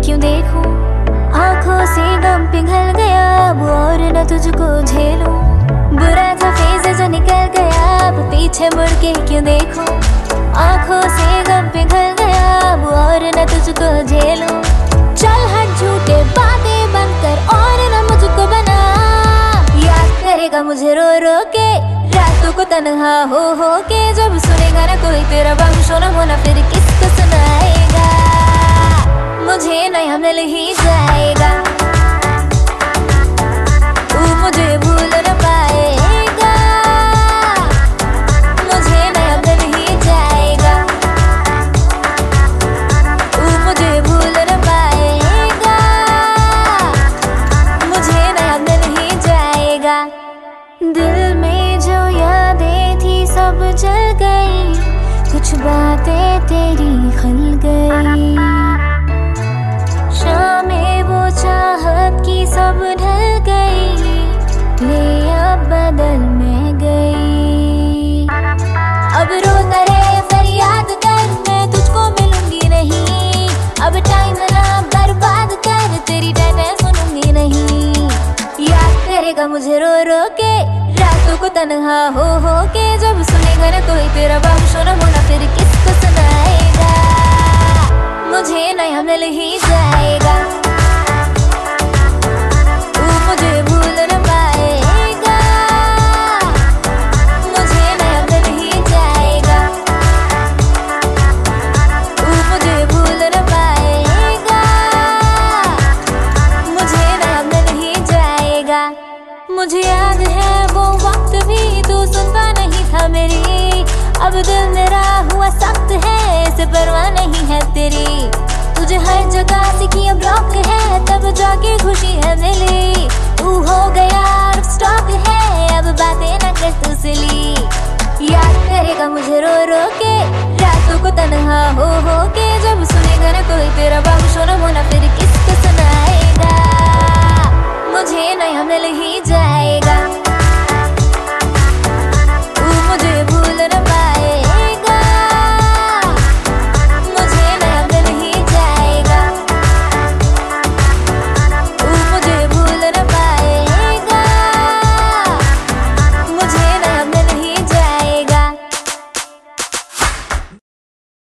क्यों देखूं, आंखों से गम पिघल गया अब और न तुझको झेलूं। बुरा था फेज़ जो निकल गया अब पीछे मुड़ के क्यों देखूं, आंखों से गम पिघल गया अब और न तुझको झेलूं। चल हट झूठे बातें बंद कर और न मुझको बना, याद करेगा मुझे रो रो के रातों को तन्हा हो के। जब सुनेगा ना कोई तेरा बख्शो न होना फिर किसको सुनाएगा, मुझे नया मिल ही जाएगा। तू मुझे भूल न पाएगा, मुझे नया मिल ही जाएगा। तू मुझे भूल न पाएगा, मुझे नया मिल ही जाएगा। दिल में जो यादें थी सब जल गई, कुछ बातें तेरी खल गई। शामें वो चाहत की सब ढल गई, ले अब बदल में गई। अब रोता रहे फरियाद कर मैं तुझको मिलूंगी नहीं, अब टाइम ना बर्बाद कर तेरी डांटें सुनूंगी नहीं। याद करेगा मुझे रो रो के रातों को तन्हा हो के। जब सुनेगा ना कोई तेरा बख्शो न होना फिर किसको सुनाएगा, मुझे नया मिल ही जाएगा। तू मुझे भूल न पाएगा, मुझे नया मिल ही जाएगा। तू मुझे भूल न पाएगा, मुझे नया मिल ही जाएगा। मुझे याद है वो वक्त भी तू सुनता नहीं था मेरी, अब दिल मेरा हुआ सख्त है इसे परवाह नहीं है तेरी। तुझे हर जगह से किया ब्लॉक है तब जाके खुशी है मिली। तू हो गया आउट स्टॉक है अब बातें न कर तू सिली। याद करेगा मुझे रो रो के रातों को तन्हा हो के। जब सुनेगा ना कोई